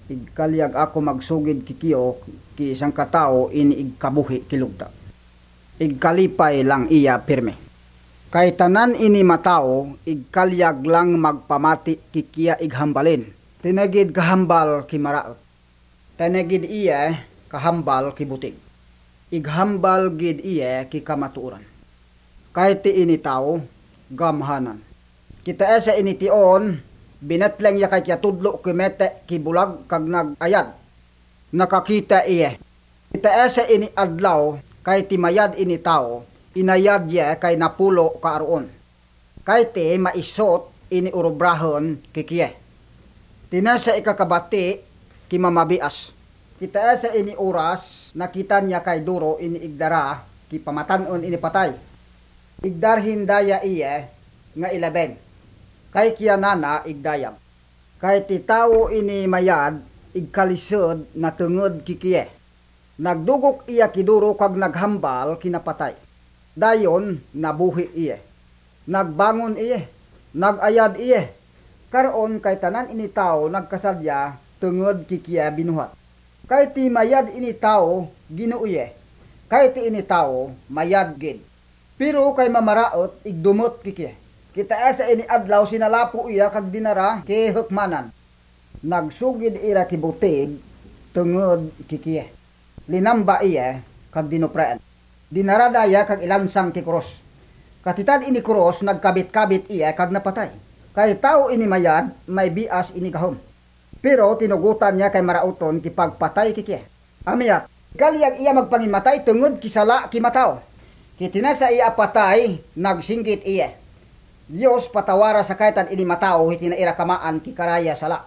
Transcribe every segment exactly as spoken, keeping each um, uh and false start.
Igkalyag ako magsugid kikiyo ki isang katao ini igkabuhi kilugta. Igkalipay lang iya pirme. Kay tanan ini matao, igkalyag lang magpamati kikiya ighambalin. Tinagid kahambal ki maraot. Tinagid iya kahambal ki butig. Ighambal gid iya ki kamatuoran. Kay ti ini tao, gamhanan. Kita esa ini tion, binatleng ya kay tudlo kimete kibulag kag nagayad. Nakakita iya. Kita esa ini adlaw kay timayad ini tao, inayad ya kay napulo kaaroon. Kay ti maisot ini urobrahon kikiye. Tinasa ikakabati kimamabias. Kita esa ini oras nakita niya kay duro ini igdara ki pamatanon ini patay. Igdarhin daya iya nga ilaben. Kay kiyanana igdayam. Kay ti tao ini mayad igkalisod na tungod kikiye. Nagdugok iya kiduro kag naghambal kinapatay. Dayon nabuhi iya. Nagbangon iya. Nagayad iya. Karon kay tanan ini tao nagkasadya tungod kikiya binuhat. Kay ti mayad ini tao ginuuye. Kay ti ini tao mayad gid. Pero kay mamaraot igdumot kikiya. Kita esa ini adlaw sinalapo iya kag dinara kay hukmanan. Nagsugid ira kibutig tungod kikiya. Linamba iya kag dinupraan. Dinara daya kag ilansang ki cross. Katitad ini cross nagkabit-kabit iya kag napatay. Kay tao ini mayad may bias ini gahom. Pero tinugutan niya kay marauton ki pagpatay kikiya. Amiyak, kalyag iya magpangimatay tungod kisala kimataw. Kitina sa iya patay nagsinggit iya. Diyos patawara sa kaitan ini matao hitina ira kamaan ki karaya sala.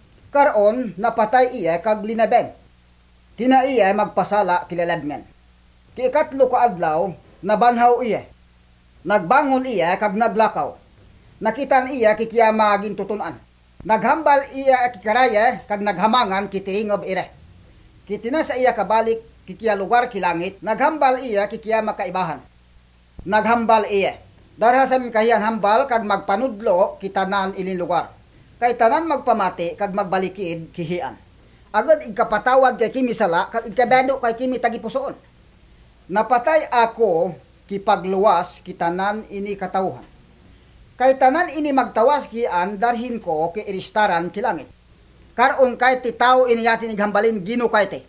Karon napatay iya kag linabeng. Tina iya magpasala kilalagnan. Ki ikatlo ka adlaw nabanhaw iya. Nagbangon iya kag naglakaw. Nakitan iya kikiya maging tutunan. Naghambal iya kikaraya kag naghamangan kitiingob ire. Kitina sa iya kabalik kikiya lugar kilangit. Naghambal iya kikiya makaibahan. Naghambal iya. Darha sa kahiyan hambal kag magpanudlo kitanan ilin lugar. Kay tanan magpamati kag magbalikid kihian. Agad igkapatawad kay kimi sala kag igkabado kay kimi tagipusoon. Napatay ako kipagluwas kitanan ini katawhan. Kay tanan ini magtawas kian darhin ko ki iristaran kilangit. Karon kay ti tao ini yatin ighambalin gino kay te.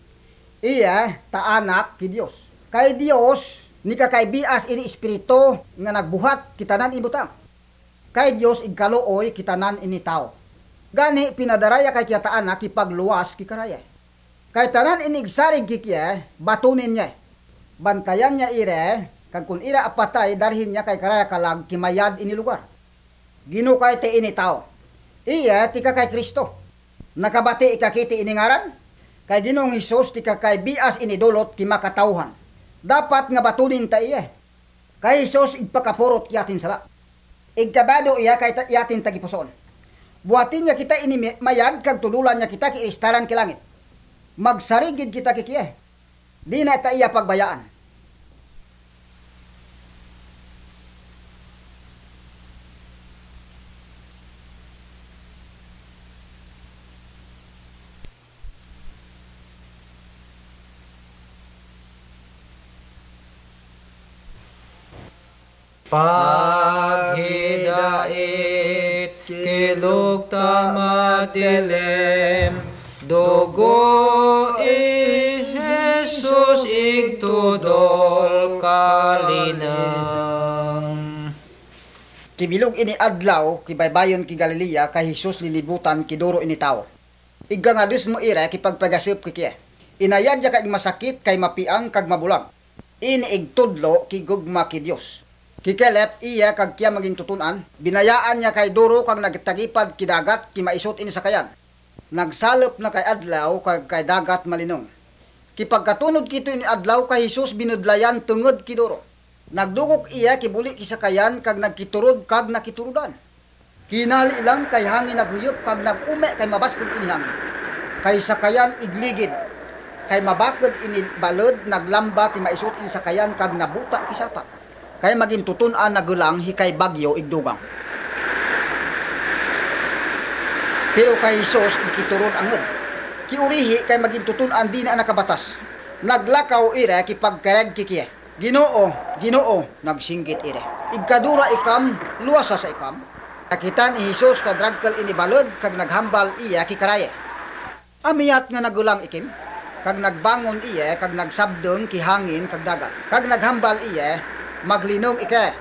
Iya taanak ki Dios. Kay Dios ni ka kay bias ini espiritu nga nagbuhat kitanan ibutang. Kay Dios igkaluoy kitanan ini tao. Gani pinadaraya kay kiya taanak kipagluwas ki karaya. Kay tanan ini igsarig kikiya batunin niya. Bantayan niya ire kag kun ira apatay darhin niya kay karaya kalag kimayad ini lugar. Gino kay te ini tao. Iya tika kay Kristo. Nakabati ikakiti ini ngaran. Kay Ginoong Hesus tika kay bias ini dulot ki makatawhan. Dapat nga batunin ta iya. Kay Hesus igpakapurot yatin sala. Igkabado iya kay yatin tagipuson. Buhatin niya kita ini mayad kag tululan niya kita ki istaran ki langit. Magsarigid kita kikiye. Di na ta iya pagbayaan. Paghidait kilog tamadilim dugo i Jesus igtudol kalinang. Kibilog ini adlaw kibaybayon ki Galilea kay Hesus linibutan kiduro ini tao. Igga nga dus mo ira kipagpagasip kikiya. Inayad ya kay masakit kay mapiang kag mabulag. Ini igtudlo ki gugma ki Dios. Kikelep iya kag kiya maging tutunan, binayaan niya kay duro kag nagtagipad kidagat ki maisot ini sakayan. Nagsalop na kay adlaw kag kay dagat malinong. Kipagkatunod kito ini adlaw kay Hesus binudlayan tungod ki duro. Nagdugok iya kibuli kisakayan kag nagkiturod kag nakiturudan. Kinali lang kay hangin naghuyop kag nagume kay mabaskog ini hangin. Kay sakayan igligid. Kay mabakod ini balod naglamba ki maisot ini sakayan kag nabuta kisapa. Kay maging tutunan nagulang hikay bagyo igdugang. Pero kay Hesus igkiturod angod. Kiurihi kay maging tutunan di na nakabatas. Naglakaw ire kipagkarag kikiye. Ginoo, Ginoo, nagsinggit ire. Igkadura ikam, luwasa sa ikam. Nakitan ni Jesus kag dragkal inibalod kag naghambal iya kikaraye. Amiyat nga nagulang ikim, kag nagbangon iya kag nagsabdong kihangin kag dagat. Kag naghambal iya, maglinong ike.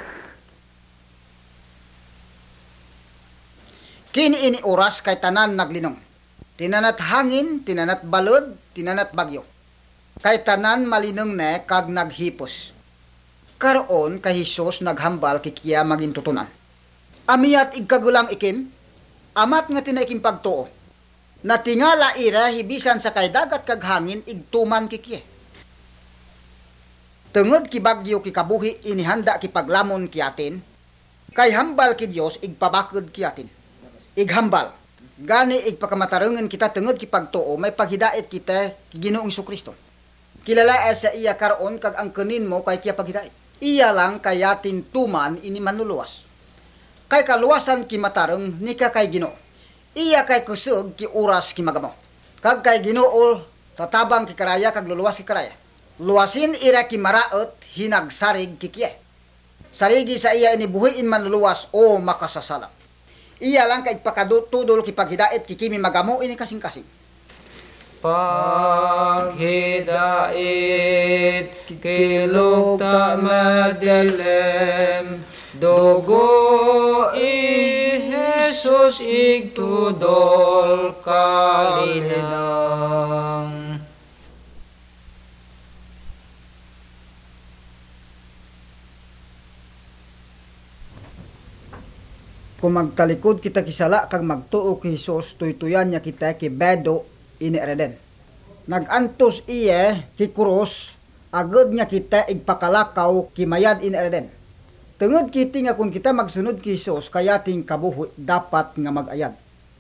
Kini ini oras kay tanan naglinong. Tinanat hangin, tinanat balod, tinanat bagyo. Kay tanan malinong ne kag naghipos. Karoon kay Jesus naghambal kikiya maging tutunan. Amiyat igkagulang ikim, amat nga tinaikim pagtuo. Natingala ira hibisan sa kay dagat kag hangin igtuman kikiye. Tungod ki bagyo ki kabuhi inihanda ki paglamon kiatin, kay hambal ki Dios igpabakod kiatin. Ighambal. Gani igpakamatarungan kita tungod ki pagtuo may paghidait kita ki Ginoong Jesucristo. Kilala sa iya karon kag ang kanin mo kay kiya paghidait. Iya lang kayatin tuman ini manluluwas. Kay kaluwasan ki matarong ni ka kay Ginoo. Iya kay kusog ki oras ki magamo. Kag kay Ginoo tatabang ki karaya kag luluwas ki karaya. Luwasin ira ki maraot hinagsarig ki kiya. Sarigi sa iya ini buhiin manluluwas o makasasala. Iya lang kay pakadutudol ki paghidait ki kimi magamo ini kasing-kasing. Paghidait kilukta madilem dugo i Jesus igtudol kalinang. Kung magtalikod kita kisala kag magtuo ki Jesus tuytuyan niya kita ki bedo ini ereden. Nagantos iye ki krus agad niya kita igpakalakaw ki mayad ini ereden. Tungod kiti nga kung kita magsunod ki Jesus kayating kabuhi dapat nga magayad.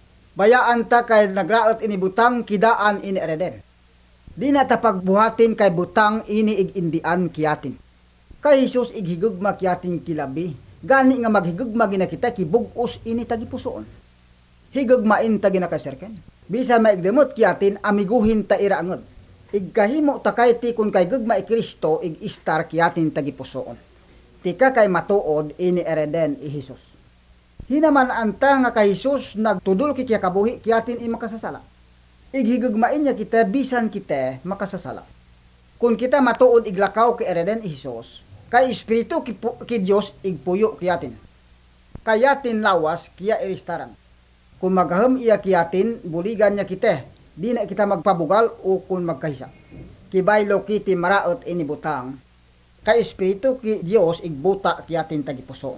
Bayaan ta kay nagraot ini butang kidaan ini ereden. Di na ta pagbuhatin kay butang ini igindian kiyatin. Kay Jesus ighigugma kiyatin kilabi. Gani nga maghigugma gina kita kibugos ini tagipusoon. Higugmain ta gina kaserken. Bisa maigdemot kiyatin amiguhin ta iraangod. Igkahimo ta kay ti kun kay gugma i Kristo ig istar kiyatin tagipusoon. Tika kay matuod ini ereden i Jesus. Hinaman anta nga kay Jesus nagtudol ki kiya kabuhi kiyatin i makasasala. Ighigugmain niya kita bisan kita makasasala. Kun kita matuod iglakaw ki ereden i Jesus, kay espiritu ki, ki Dios igpuyo kiyatin. Kayatin lawas kiya iristaran. Kung magham iya kiyatin buligan niya kita, di na kita magpabugal o kung magkahisa. Kibaylo kiti maraot ini butang, kay espiritu ki Dios igbuta kiyatin tagipusoon.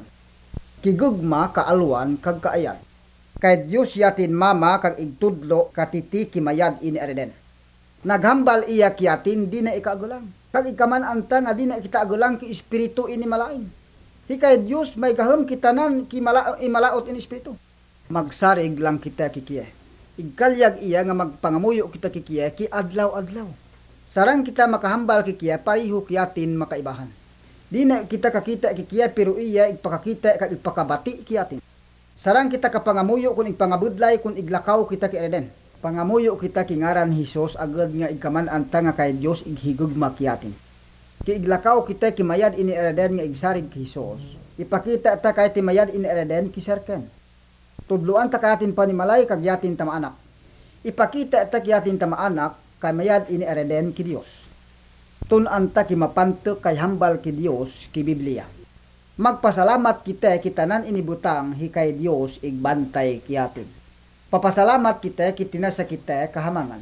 Kigugma kaaluan kag kaayan. Kay Dios yatin mama kag igtudlo katiti kimayad ini ereden. Naghambal iya kiyatin di na ikaagulang. Kag ikaman anta nga di na kita agulang ki espiritu ini malain. Hikay Dios may gaham kitanan ki mala, imalaot ini espiritu. Magsarig lang kita kikiye. Igkalyag iya nga magpangamuyo kita kikiye ki adlaw-adlaw. Sarang kita makahambal kikiye pariho kiyatin makaibahan. Di na kita kakita kikiye pero iya igpakakita kag igpakabati kiyatin. Sarang kita kapangamuyo kun igpangabudlay kun iglakaw kita ki ereden. Pangamuyo kita kingaran Hesus agad nga ikaman anta nga kay Dios ighigugma kiyatin. Ki iglakaw kita kimayad ini ereden nga igsarig ki Hesus. Ipakita ta kay timayad ini ereden kisarken. Tudluan ta kayatin panimalay kag yatin tamaanak. Ipakita ta kiyatin tamaanak kay mayad ini ereden ki Dios. Tun anta ki mapanto kay hambal ki Dios ki Biblia. Magpasalamat kita kitanan ini butang hikay Dios igbantay kiyatin. Papasalamat kita kitina sa kita kahamangan.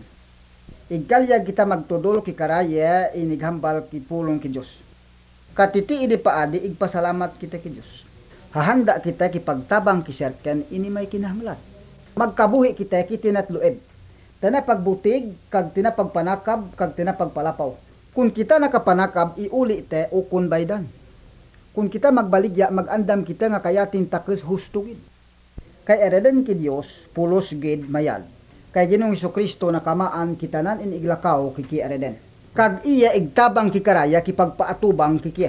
Igkalyag kita magtudol ki karaya inighambal ki pulong ki Dios. Katiti idi paadi igpasalamat kita ki Dios. Hahanda kita ki pagtabang ki serken ini may kinahanglan. Magkabuhi kita ki tinatlueb. Tana pagbutig kag tinapagpanakab kag tinapagpalapaw. Kung kita nakapanakab iuli te o kun baydan. Kung kita magbaligya magandam kita nga kayatin takes hustugid. Kay ereden ki Dios pulos gid mayad. Kay Ginoong Jesucristo nakamaan kitanan in iglakaw kiki ereden. Kag iya igtabang ki karaya ki pagpaatubang kiki.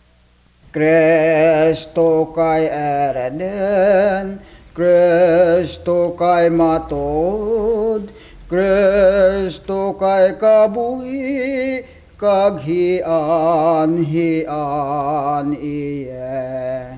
Kristo kay ereden, Kristo kay matod, Kristo kay kabuhi kag hian hian iye.